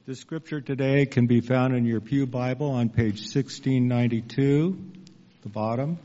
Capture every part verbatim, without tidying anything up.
The scripture today can be found in your Pew Bible on page sixteen ninety-two, the bottom.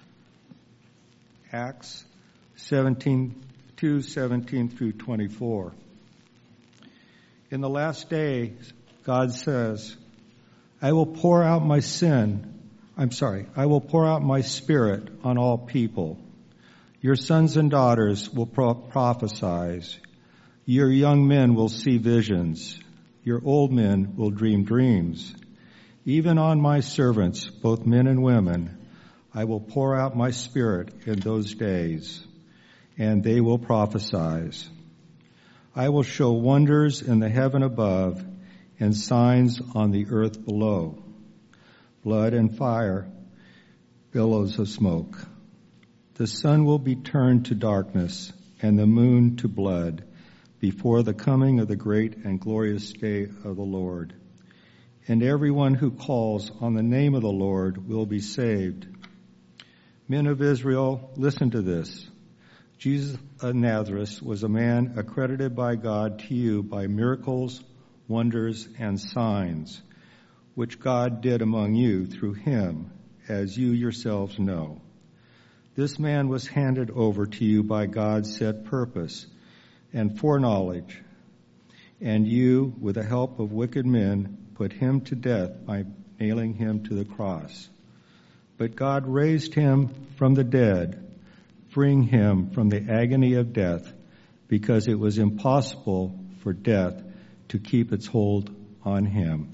Acts seventeen, two, seventeen through twenty-four. In the last days, God says, I will pour out my sin, I'm sorry, I will pour out my spirit on all people. Your sons and daughters will pro- prophesy. Your young men will see visions. Your old men will dream dreams. Even on my servants, both men and women, I will pour out my spirit in those days, and they will prophesy. I will show wonders in the heaven above and signs on the earth below, blood and fire, billows of smoke. The sun will be turned to darkness and the moon to blood before the coming of the great and glorious day of the Lord. And everyone who calls on the name of the Lord will be saved. Men of Israel, listen to this. Jesus of Nazareth was a man accredited by God to you by miracles, wonders, and signs, which God did among you through him, as you yourselves know. This man was handed over to you by God's set purpose and foreknowledge, and you, with the help of wicked men, put him to death by nailing him to the cross. But God raised him from the dead, freeing him from the agony of death, because it was impossible for death to keep its hold on him.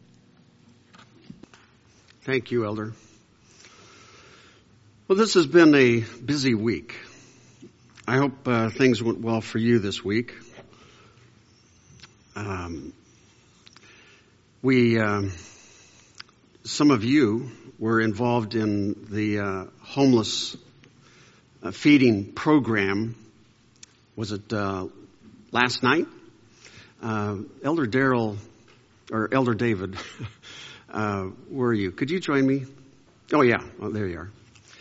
Thank you, Elder. Well, this has been a busy week. I hope uh, things went well for you this week. Um, we, uh, some of you were involved in the uh, homeless uh, feeding program. Was it uh, last night? Uh, Elder Darrell, or Elder David, uh, where are you? Could you join me? Oh, yeah. Oh, there you are.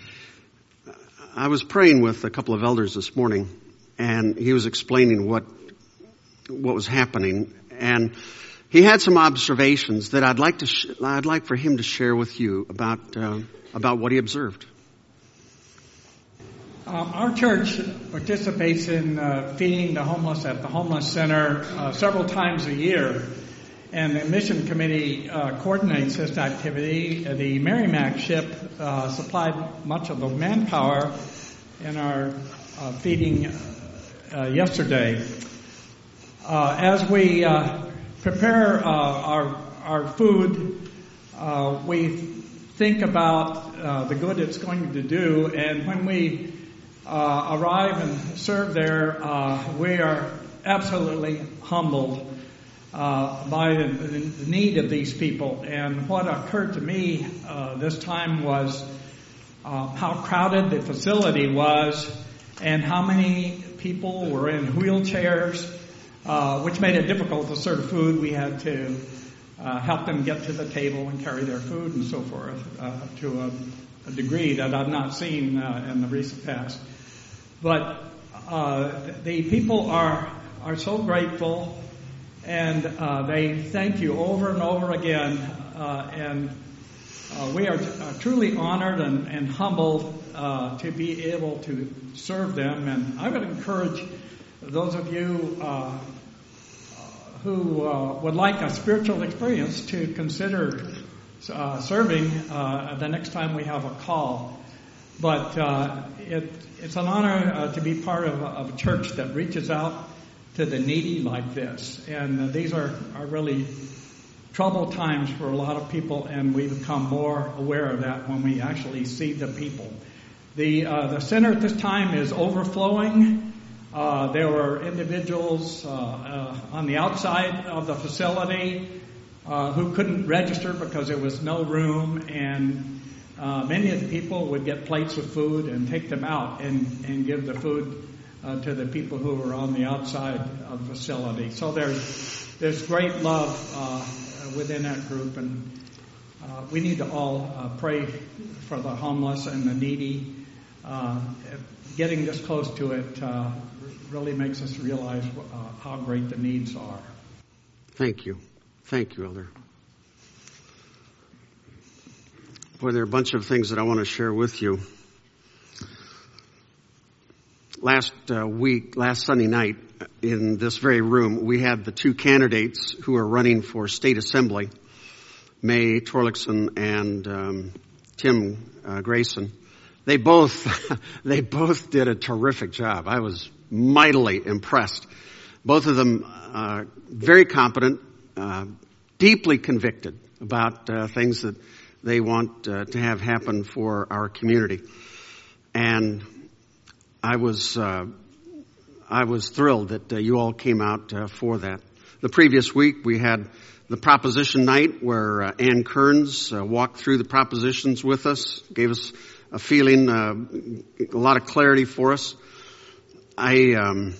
I was praying with a couple of elders this morning, and he was explaining what what was happening, and he had some observations that I'd like to sh- I'd like for him to share with you about uh, about what he observed. Um, our church participates in uh, feeding the homeless at the homeless center uh, several times a year, and the mission committee uh, coordinates this activity. The Merrimack ship uh, supplied much of the manpower in our uh, feeding uh, yesterday. Uh, as we uh, prepare uh, our our food, uh, we think about uh, the good it's going to do, and when we uh, arrive and serve there, uh, we are absolutely humbled Uh, by the, the need of these people. And what occurred to me uh, this time was uh, how crowded the facility was and how many people were in wheelchairs, uh, which made it difficult to serve food. We had to uh, help them get to the table and carry their food and so forth uh, to a, a degree that I've not seen uh, in the recent past. But uh, the people are are so grateful. And uh, they thank you over and over again. Uh, and uh, we are t- uh, truly honored and, and humbled uh, to be able to serve them. And I would encourage those of you uh, who uh, would like a spiritual experience to consider uh, serving uh, the next time we have a call. But uh, it, it's an honor uh, to be part of, of a church that reaches out to the needy like this. And uh, these are, are really troubled times for a lot of people, and we become more aware of that when we actually see the people. The uh, the center at this time is overflowing. Uh, there were individuals uh, uh, on the outside of the facility uh, who couldn't register because there was no room, and uh, many of the people would get plates of food and take them out and, and give the food Uh, to the people who are on the outside of the facility. So there's there's great love uh, within that group, and uh, we need to all uh, pray for the homeless and the needy. Uh, getting this close to it uh, really makes us realize uh, how great the needs are. Thank you. Thank you, Elder. Boy, there are a bunch of things that I want to share with you. Last uh, week, last Sunday night, in this very room, we had the two candidates who are running for state assembly, May Torlakson and um, Tim uh, Grayson. They both, they both did a terrific job. I was mightily impressed. Both of them uh, very competent, uh, deeply convicted about uh, things that they want uh, to have happen for our community. And I was uh, I was thrilled that uh, you all came out uh, for that. The previous week we had the proposition night where uh, Ann Kearns uh, walked through the propositions with us, gave us a feeling, uh, a lot of clarity for us. I, um,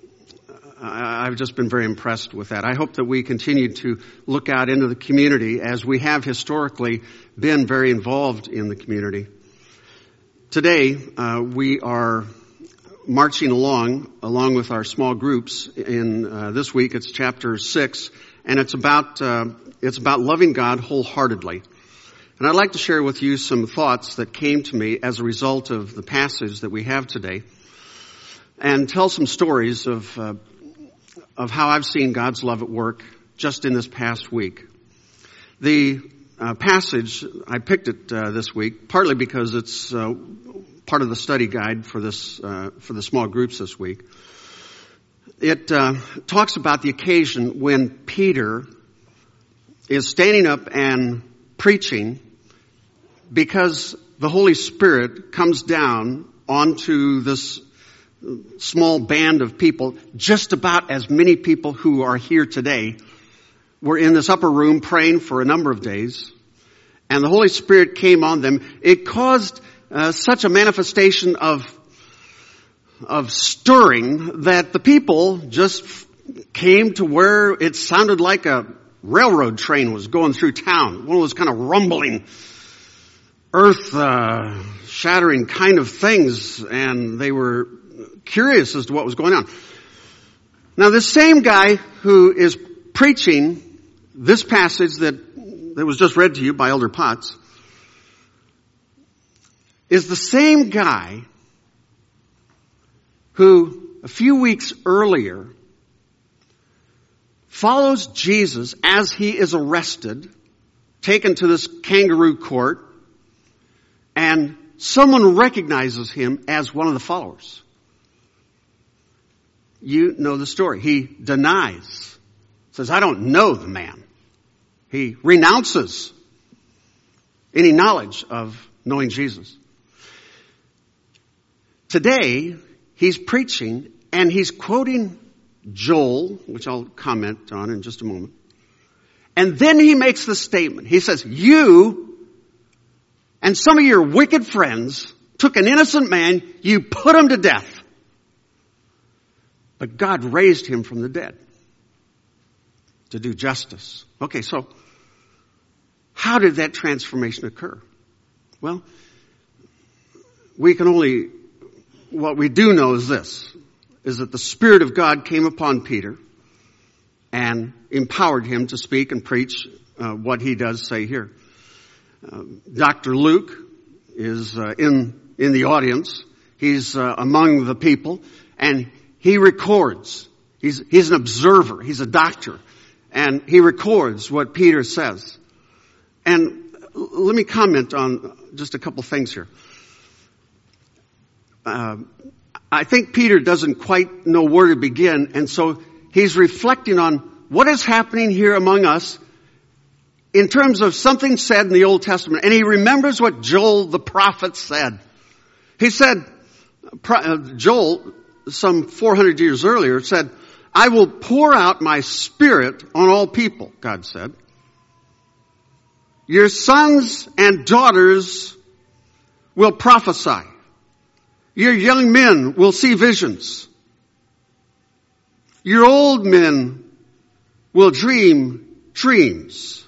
I I've just been very impressed with that. I hope that we continue to look out into the community as we have historically been very involved in the community. Today uh, we are marching along, along with our small groups. In uh, this week, it's chapter six, and it's about uh, it's about loving God wholeheartedly. And I'd like to share with you some thoughts that came to me as a result of the passage that we have today, and tell some stories of uh, of how I've seen God's love at work just in this past week. The uh, passage I picked it uh, this week partly because it's Uh, part of the study guide for this uh, for the small groups this week. It uh, talks about the occasion when Peter is standing up and preaching because the Holy Spirit comes down onto this small band of people. Just about as many people who are here today were in this upper room praying for a number of days, and the Holy Spirit came on them. It caused Uh, such a manifestation of of stirring that the people just f- came to where it sounded like a railroad train was going through town. One of those kind of rumbling, earth-shattering uh, kind of things, and they were curious as to what was going on. Now, this same guy who is preaching this passage that, that was just read to you by Elder Potts is the same guy who a few weeks earlier follows Jesus as he is arrested, taken to this kangaroo court, and someone recognizes him as one of the followers. You know the story. He denies, says, I don't know the man. He renounces any knowledge of knowing Jesus. Today, he's preaching, and he's quoting Joel, which I'll comment on in just a moment. And then he makes the statement. He says, you and some of your wicked friends took an innocent man, you put him to death. But God raised him from the dead to do justice. Okay, so how did that transformation occur? Well, we can only... What we do know is this, is that the Spirit of God came upon Peter and empowered him to speak and preach uh, what he does say here. Uh, Doctor Luke is uh, in in the audience. He's uh, among the people, and he records. He's he's an observer. He's a doctor, and he records what Peter says. And let me comment on just a couple things here. Uh, I think Peter doesn't quite know where to begin, and so he's reflecting on what is happening here among us in terms of something said in the Old Testament. And he remembers what Joel the prophet said. He said, Joel, some four hundred years earlier, said, I will pour out my Spirit on all people, God said. Your sons and daughters will prophesy. Your young men will see visions. Your old men will dream dreams.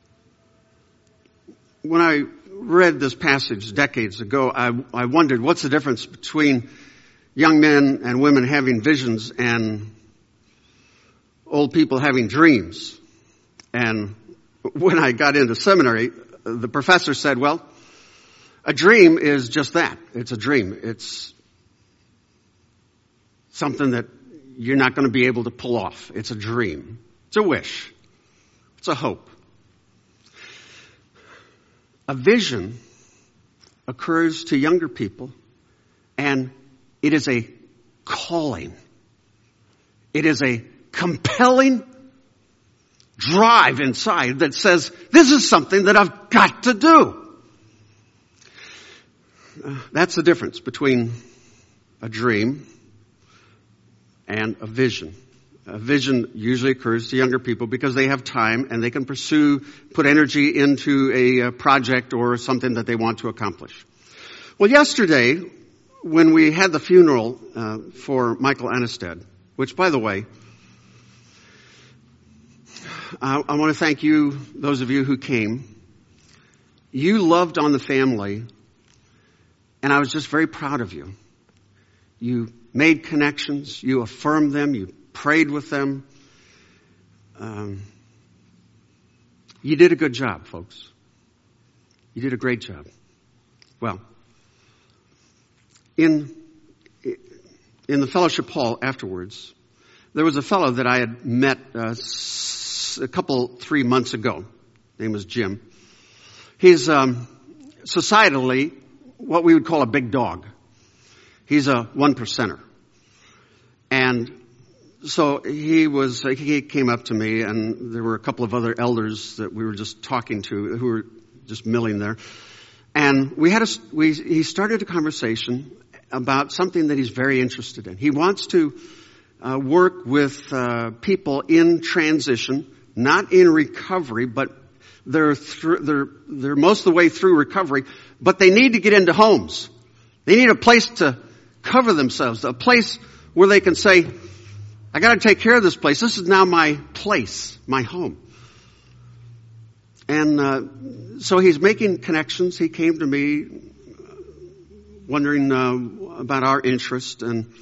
When I read this passage decades ago, I, I wondered what's the difference between young men and women having visions and old people having dreams. And when I got into seminary, the professor said, well, a dream is just that. It's a dream. It's something that you're not going to be able to pull off. It's a dream. It's a wish. It's a hope. A vision occurs to younger people, and it is a calling. It is a compelling drive inside that says, this is something that I've got to do. Uh, that's the difference between a dream and a vision. A vision usually occurs to younger people because they have time and they can pursue, put energy into a, a project or something that they want to accomplish. Well, yesterday, when we had the funeral uh, for Michael Annested, which, by the way, I, I want to thank you, those of you who came. You loved on the family, and I was just very proud of you. You made connections. You affirmed them. You prayed with them. Um, you did a good job, folks. You did a great job. Well, in in the fellowship hall afterwards, there was a fellow that I had met uh, a couple, three months ago. His name was Jim. He's um, societally what we would call a big dog. He's a one percenter. And so he was, he came up to me, and there were a couple of other elders that we were just talking to who were just milling there. And we had a, we, he started a conversation about something that he's very interested in. He wants to uh, work with uh, people in transition, not in recovery, but they're through, they're, they're most of the way through recovery, but they need to get into homes. They need a place to cover themselves, a place where they can say, I got to take care of this place. This is now my place, my home. And uh, so he's making connections. He came to me wondering uh, about our interest. And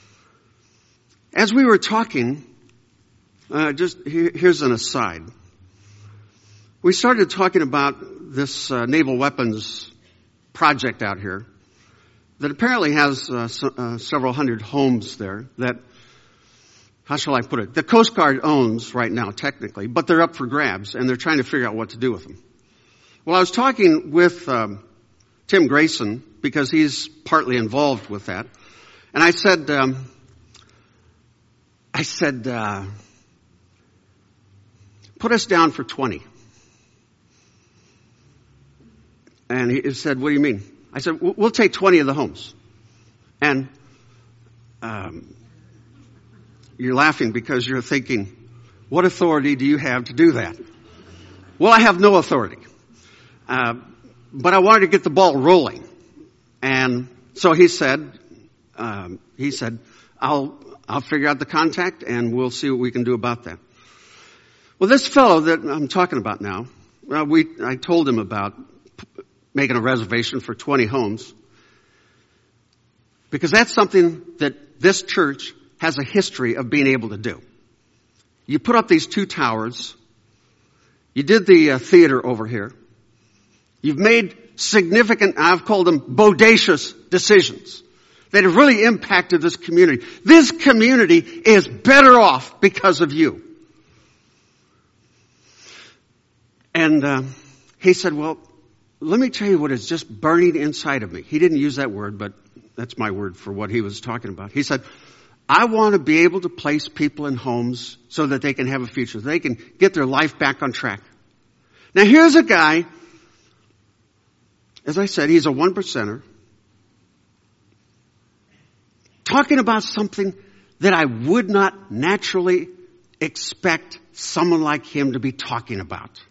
as we were talking, uh, just here, here's an aside. We started talking about this uh, naval weapons project out here that apparently has uh, so, uh, several hundred homes there that, how shall I put it, the Coast Guard owns right now technically, but they're up for grabs and they're trying to figure out what to do with them. Well, I was talking with um, Tim Grayson because he's partly involved with that, and I said, um, I said, uh, put us down for twenty. And he said, what do you mean? I said, we'll take twenty of the homes. And um, you're laughing because you're thinking, what authority do you have to do that? Well, I have no authority. Uh, but I wanted to get the ball rolling. And so he said, um, he said, I'll, I'll figure out the contact and we'll see what we can do about that. Well, this fellow that I'm talking about now, well, we, I told him about making a reservation for twenty homes, because that's something that this church has a history of being able to do. You put up these two towers. You did the uh, theater over here. You've made significant, I've called them bodacious decisions that have really impacted this community. This community is better off because of you. And uh, he said, well, let me tell you what is just burning inside of me. He didn't use that word, but that's my word for what he was talking about. He said, I want to be able to place people in homes so that they can have a future. They can get their life back on track. Now here's a guy, as I said, he's a one percenter, talking about something that I would not naturally expect someone like him to be talking about.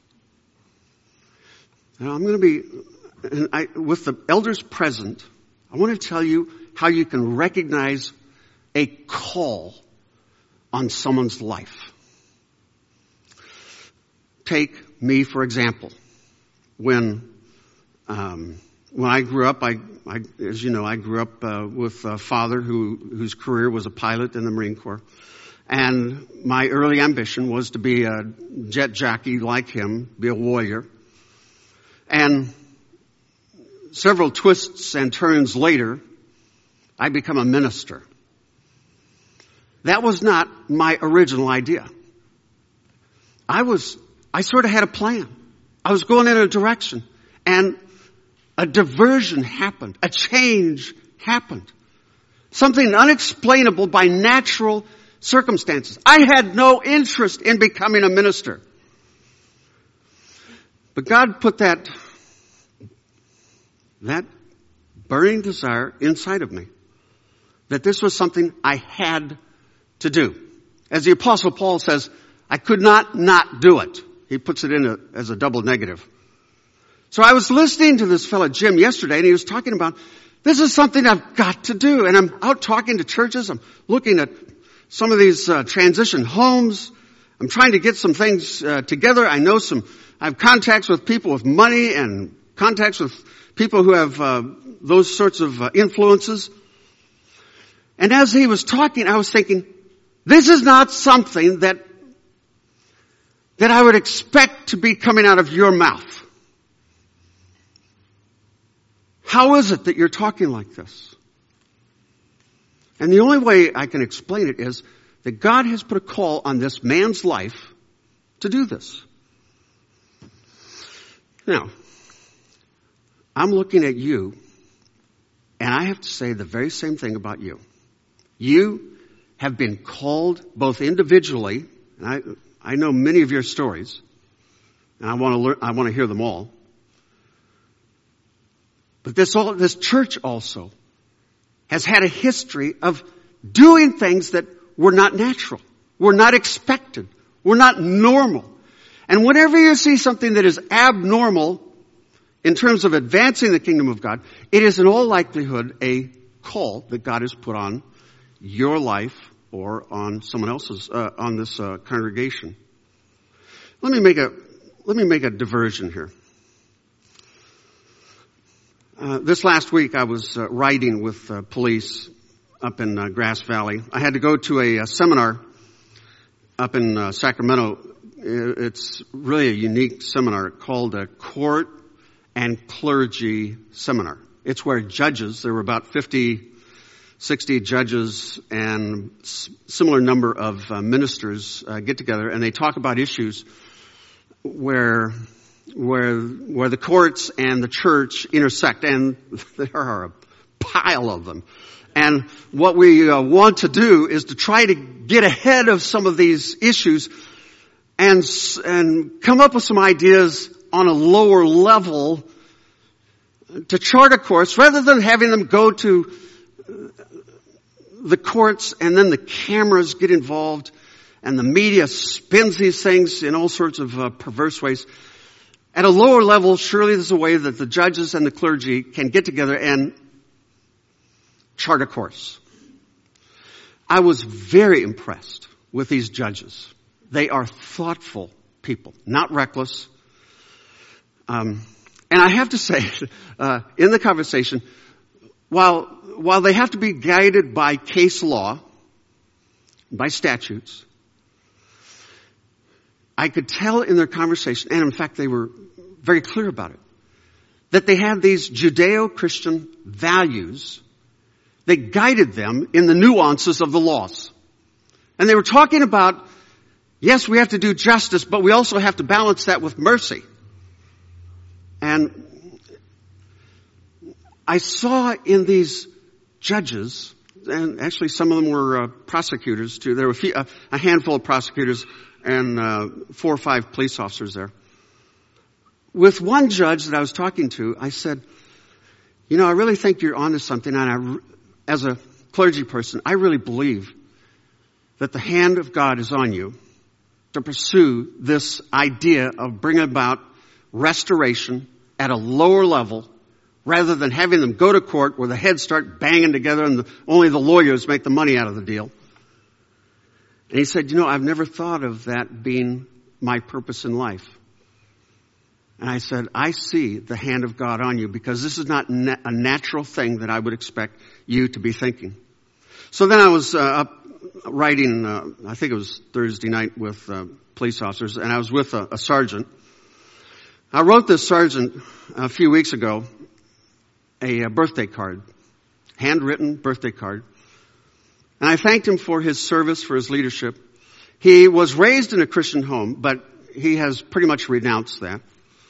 Now, I'm going to be, and I, with the elders present, I want to tell you how you can recognize a call on someone's life. Take me, for example. When um, when I grew up, I, I, as you know, I grew up uh, with a father who whose career was a pilot in the Marine Corps. And my early ambition was to be a jet jockey like him, be a warrior. And several twists and turns later, I become a minister. That was not my original idea. I was, I sort of had a plan. I was going in a direction. And a diversion happened. A change happened. Something unexplainable by natural circumstances. I had no interest in becoming a minister. But God put that, that burning desire inside of me. That this was something I had to do. As the Apostle Paul says, I could not not do it. He puts it in a, as a double negative. So I was listening to this fellow Jim yesterday, and he was talking about, this is something I've got to do. And I'm out talking to churches. I'm looking at some of these uh, transition homes. I'm trying to get some things uh, together. I know some, I have contacts with people with money and contacts with people who have uh, those sorts of uh, influences. And as he was talking, I was thinking, this is not something that that I would expect to be coming out of your mouth. How is it that you're talking like this? And the only way I can explain it is that God has put a call on this man's life to do this. Now, I'm looking at you, and I have to say the very same thing about you. You have been called both individually, and I, I know many of your stories, and I want to learn, I want to hear them all. But this all, this church also has had a history of doing things that were not natural, were not expected, were not normal. And whenever you see something that is abnormal in terms of advancing the kingdom of God, it is in all likelihood a call that God has put on your life or on someone else's, uh, on this uh, congregation. Let me make a, let me make a diversion here. Uh, this last week I was uh, riding with uh, police up in uh, Grass Valley. I had to go to a, a seminar up in uh, Sacramento. It's really a unique seminar called a Court and Clergy Seminar. It's where judges, there were about fifty, sixty judges and similar number of uh, ministers uh, get together, and they talk about issues where where where the courts and the church intersect, and there are a pile of them. And what we uh, want to do is to try to get ahead of some of these issues and and come up with some ideas on a lower level to chart a course, rather than having them go to the courts and then the cameras get involved and the media spins these things in all sorts of uh, perverse ways. At a lower level, surely there's a way that the judges and the clergy can get together and chart a course. I was very impressed with these judges. They are thoughtful people, not reckless. Um, and I have to say, uh, in the conversation, while while they have to be guided by case law, by statutes, I could tell in their conversation, and in fact they were very clear about it, that they had these Judeo-Christian values that guided them in the nuances of the laws. And they were talking about, yes, we have to do justice, but we also have to balance that with mercy. And I saw in these judges, and actually some of them were uh, prosecutors too. There were a, few, uh, a handful of prosecutors and uh, four or five police officers there. With one judge that I was talking to, I said, you know, I really think you're onto something, and I, as a clergy person, I really believe that the hand of God is on you to pursue this idea of bringing about restoration at a lower level, rather than having them go to court where the heads start banging together and the, only the lawyers make the money out of the deal. And he said, you know, I've never thought of that being my purpose in life. And I said, I see the hand of God on you, because this is not na- a natural thing that I would expect you to be thinking. So then I was uh, up riding, uh, I think it was Thursday night with uh, police officers, and I was with a, a sergeant. I wrote this sergeant a few weeks ago a, a birthday card, handwritten birthday card. And I thanked him for his service, for his leadership. He was raised in a Christian home, but he has pretty much renounced that.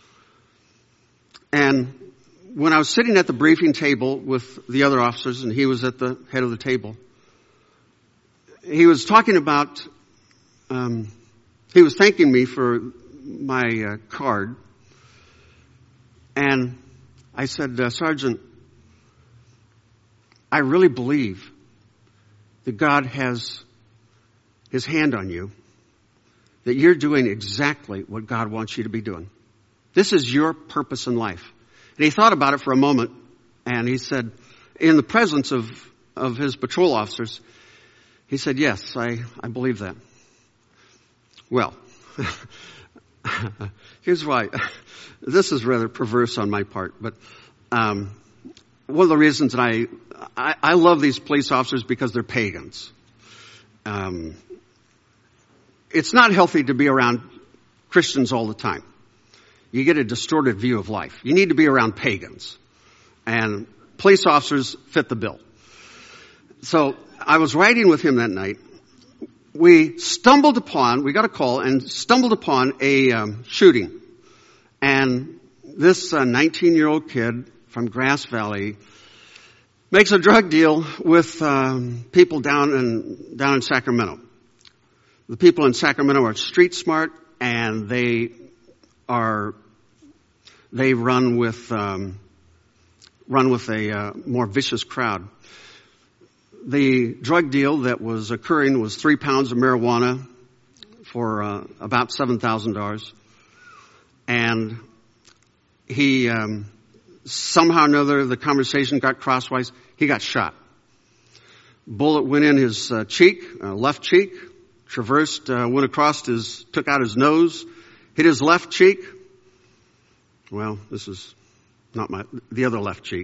And when I was sitting at the briefing table with the other officers, and he was at the head of the table, he was talking about, um, he was thanking me for my uh, card. And I said, uh, Sergeant, I really believe that God has His hand on you, that you're doing exactly what God wants you to be doing. This is your purpose in life. And he thought about it for a moment, and he said, in the presence of, of his patrol officers, he said, yes, I, I believe that. Well, here's why. This is rather perverse on my part, but um, one of the reasons that I, I I love these police officers because they're pagans. Um, it's not healthy to be around Christians all the time. You get a distorted view of life. You need to be around pagans, and police officers fit the bill. So I was riding with him that night. We stumbled upon, we got a call and stumbled upon a um, shooting. And this uh, nineteen-year-old kid from Grass Valley makes a drug deal with um, people down in, down in Sacramento. The people in Sacramento are street smart, and they are, they run with, um, run with a uh, more vicious crowd. The drug deal that was occurring was three pounds of marijuana for uh, about seven thousand dollars. And he, um, somehow or another, the conversation got crosswise. He got shot. Bullet went in his uh, cheek, uh, left cheek, traversed, uh, went across his, took out his nose, hit his left cheek. Well, this is not my, the other left cheek.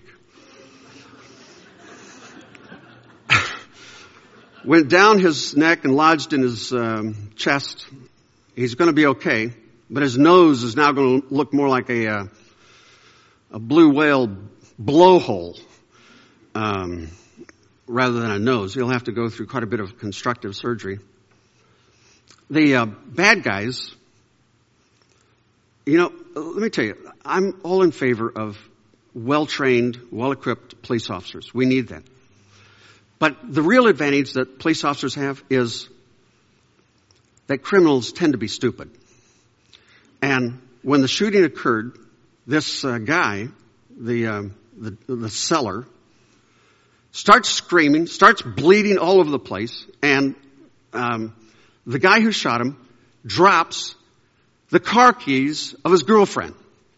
Went down his neck and lodged in his um, chest. He's going to be okay, but his nose is now going to look more like a uh, a blue whale blowhole um, rather than a nose. He'll have to go through quite a bit of constructive surgery. The uh, bad guys, you know, let me tell you, I'm all in favor of well-trained, well-equipped police officers. We need that. But the real advantage that police officers have is that criminals tend to be stupid. And when the shooting occurred, this uh, guy, the, uh, the the seller, starts screaming, starts bleeding all over the place, and um, the guy who shot him drops the car keys of his girlfriend.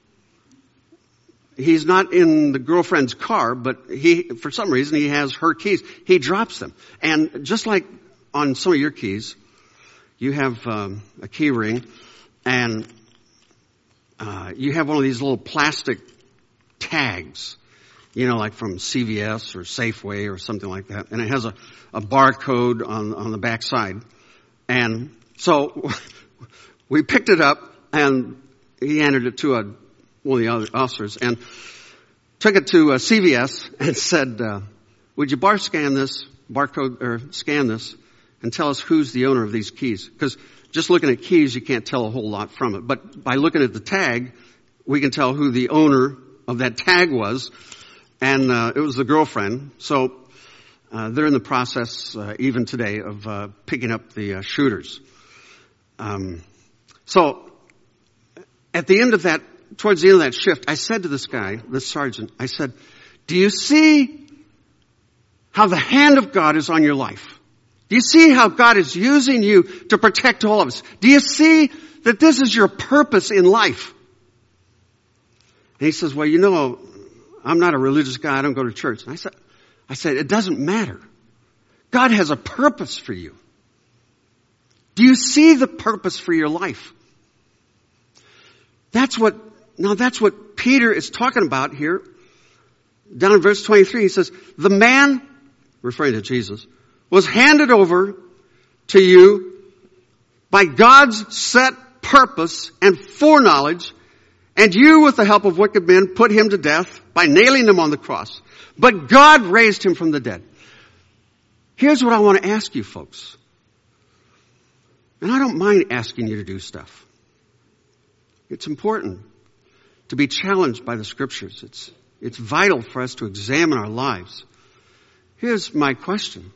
He's not in the girlfriend's car, but he, for some reason, he has her keys. He drops them. And just like on some of your keys, you have um, a key ring, and uh, you have one of these little plastic tags, you know, like from C V S or Safeway or something like that. And it has a, a barcode on, on the back side. And so we picked it up, and he handed it to a one of the other officers, and took it to uh, C V S and said, uh, would you bar scan this, barcode, or scan this, and tell us who's the owner of these keys? Because just looking at keys, you can't tell a whole lot from it. But by looking at the tag, we can tell who the owner of that tag was, and uh, it was the girlfriend. So uh, they're in the process, uh, even today, of uh, picking up the uh, shooters. Um, so at the end of that, towards the end of that shift, I said to this guy, this sergeant, I said, do you see how the hand of God is on your life? Do you see how God is using you to protect all of us? Do you see that this is your purpose in life? And he says, well, you know, I'm not a religious guy. I don't go to church. And I said, I said, it doesn't matter. God has a purpose for you. Do you see the purpose for your life? That's what Now that's what Peter is talking about here. Down in verse twenty-three, he says, the man, referring to Jesus, was handed over to you by God's set purpose and foreknowledge, and you, with the help of wicked men, put him to death by nailing him on the cross. But God raised him from the dead. Here's what I want to ask you, folks. And I don't mind asking you to do stuff. It's important to be challenged by the Scriptures. It's, it's vital for us to examine our lives. Here's my question.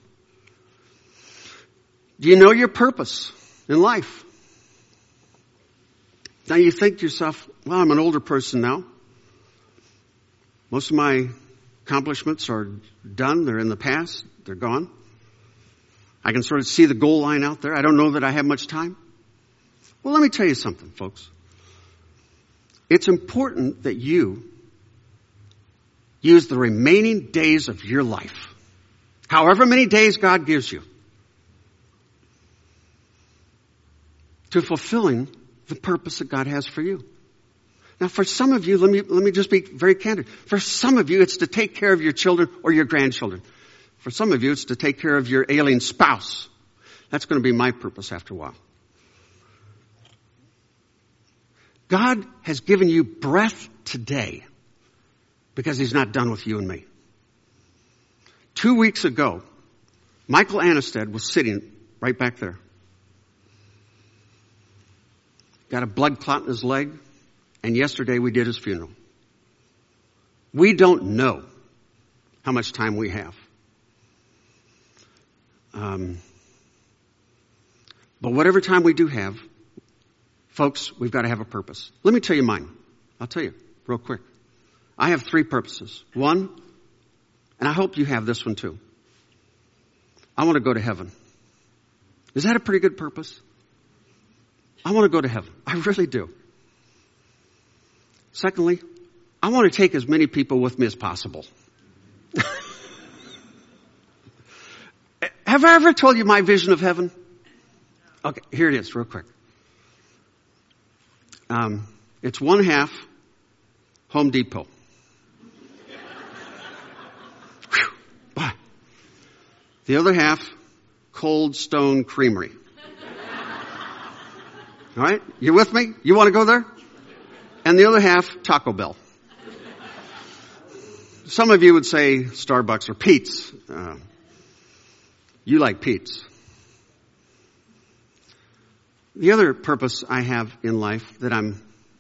Do you know your purpose in life? Now you think to yourself, well, I'm an older person now. Most of my accomplishments are done. They're in the past. They're gone. I can sort of see the goal line out there. I don't know that I have much time. Well, let me tell you something, folks. It's important that you use the remaining days of your life, however many days God gives you, to fulfilling the purpose that God has for you. Now, for some of you, let me, let me just be very candid. For some of you, it's to take care of your children or your grandchildren. For some of you, it's to take care of your ailing spouse. That's going to be my purpose after a while. God has given you breath today because he's not done with you and me. Two weeks ago, Michael Annisted was sitting right back there. Got a blood clot in his leg, and yesterday we did his funeral. We don't know how much time we have. Um, but whatever time we do have, folks, we've got to have a purpose. Let me tell you mine. I'll tell you real quick. I have three purposes. One, and I hope you have this one too. I want to go to heaven. Is that a pretty good purpose? I want to go to heaven. I really do. Secondly, I want to take as many people with me as possible. Have I ever told you my vision of heaven? Okay, here it is, real quick. Um, it's one half Home Depot. Whew, bye. The other half, Cold Stone Creamery. All right? You with me? You want to go there? And the other half, Taco Bell. Some of you would say Starbucks or Pete's. Uh, you like Pete's. The other purpose I have in life that I'm,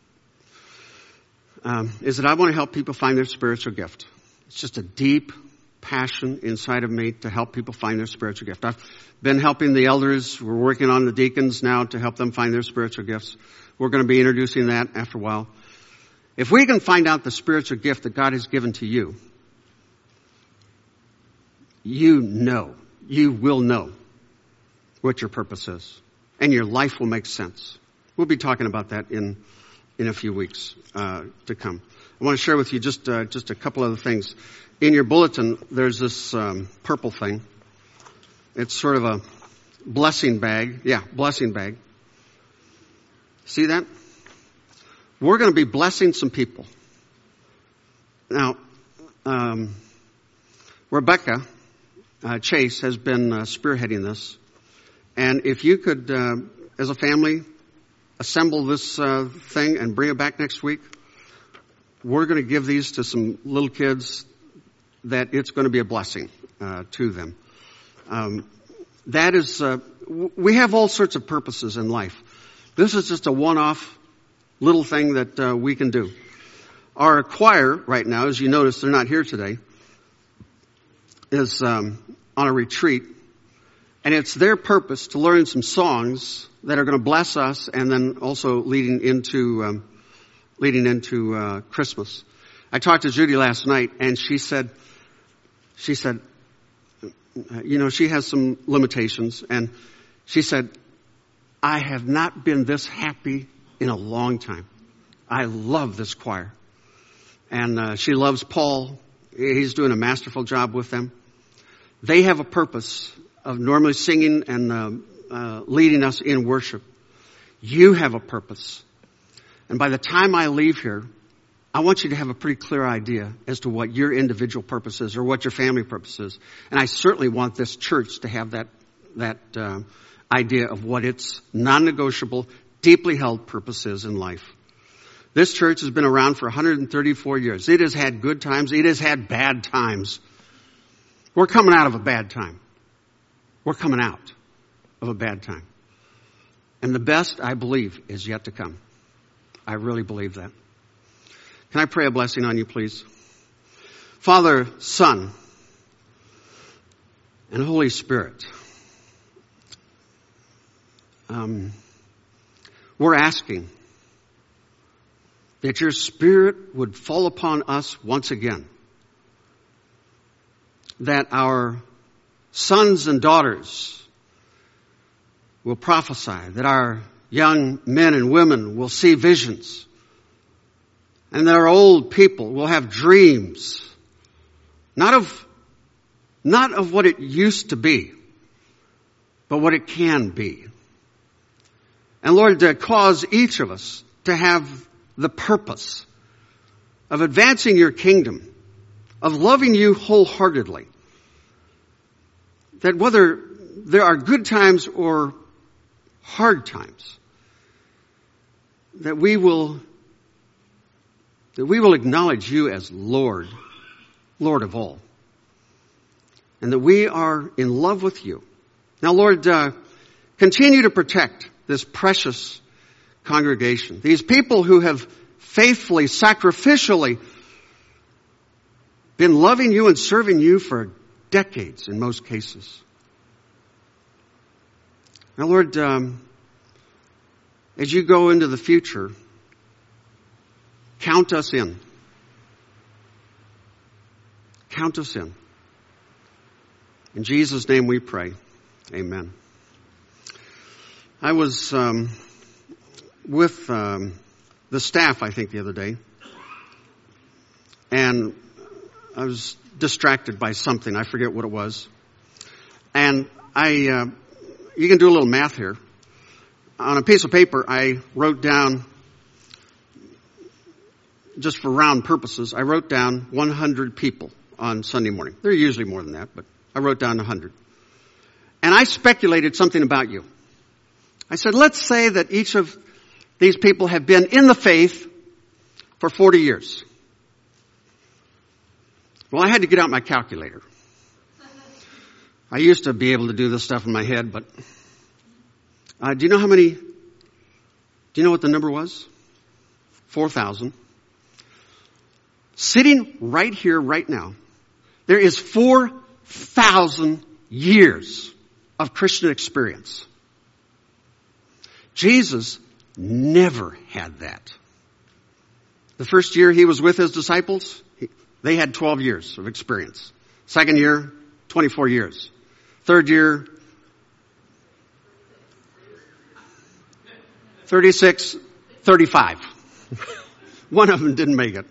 um, is that I want to help people find their spiritual gift. It's just a deep passion inside of me to help people find their spiritual gift. I've been helping the elders. We're working on the deacons now to help them find their spiritual gifts. We're going to be introducing that after a while. If we can find out the spiritual gift that God has given to you, you know, you will know what your purpose is. And your life will make sense. We'll be talking about that in in a few weeks uh, to come. I want to share with you just uh, just a couple other things. In your bulletin, there's this um, purple thing. It's sort of a blessing bag. Yeah, blessing bag. See that? We're going to be blessing some people. Now, um, Rebecca uh, Chase has been uh, spearheading this. And if you could, uh, as a family, assemble this uh, thing and bring it back next week, we're going to give these to some little kids that it's going to be a blessing uh, to them. Um, that is, uh, we have all sorts of purposes in life. This is just a one-off little thing that uh, we can do. Our choir right now, as you notice, they're not here today, is um, on a retreat. And it's their purpose to learn some songs that are going to bless us, and then also leading into um, leading into uh, Christmas. I talked to Judy last night, and she said, she said, you know, she has some limitations, and she said, I have not been this happy in a long time. I love this choir, and uh, she loves Paul. He's doing a masterful job with them. They have a purpose of normally singing and uh, uh, leading us in worship. You have a purpose. And by the time I leave here, I want you to have a pretty clear idea as to what your individual purpose is or what your family purpose is. And I certainly want this church to have that that uh, idea of what its non-negotiable, deeply held purpose is in life. This church has been around for one hundred thirty-four years. It has had good times. It has had bad times. We're coming out of a bad time. We're coming out of a bad time. And the best, I believe, is yet to come. I really believe that. Can I pray a blessing on you, please? Father, Son, and Holy Spirit, um, we're asking that your Spirit would fall upon us once again. That our sons and daughters will prophesy, that our young men and women will see visions, and that our old people will have dreams, not of, not of what it used to be, but what it can be. And Lord, to cause each of us to have the purpose of advancing your kingdom, of loving you wholeheartedly. That whether there are good times or hard times, that we will, that we will acknowledge you as Lord, Lord of all. And that we are in love with you. Now, Lord, uh, continue to protect this precious congregation. These people who have faithfully, sacrificially been loving you and serving you for decades in most cases. Now, Lord, um, as you go into the future, count us in. Count us in. In Jesus' name we pray. Amen. I was um, with um, the staff, I think, the other day, and I was distracted by something. I forget what it was. And I, uh, you can do a little math here. On a piece of paper, I wrote down, just for round purposes, I wrote down one hundred people on Sunday morning. There are usually more than that, but I wrote down one hundred. And I speculated something about you. I said, let's say that each of these people have been in the faith for forty years. Well, I had to get out my calculator. I used to be able to do this stuff in my head, but uh, do you know how many, do you know what the number was? four thousand. Sitting right here, right now, there is four thousand years of Christian experience. Jesus never had that. The first year he was with his disciples, he, they had twelve years of experience. Second year, twenty-four years. Third year, thirty-six, thirty-five. One of them didn't make it.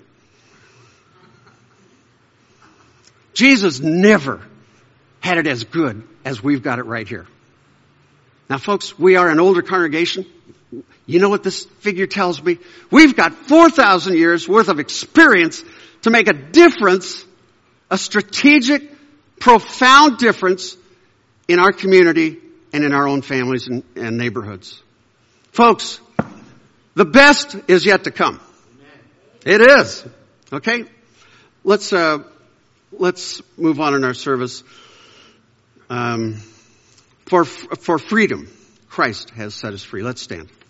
Jesus never had it as good as we've got it right here. Now, folks, we are an older congregation. You know what this figure tells me? We've got four thousand years worth of experience to make a difference, a strategic, profound difference in our community and in our own families and, and neighborhoods. Folks, the best is yet to come. It is. Okay? Let's, uh, let's move on in our service. Um, for, for freedom, Christ has set us free. Let's stand.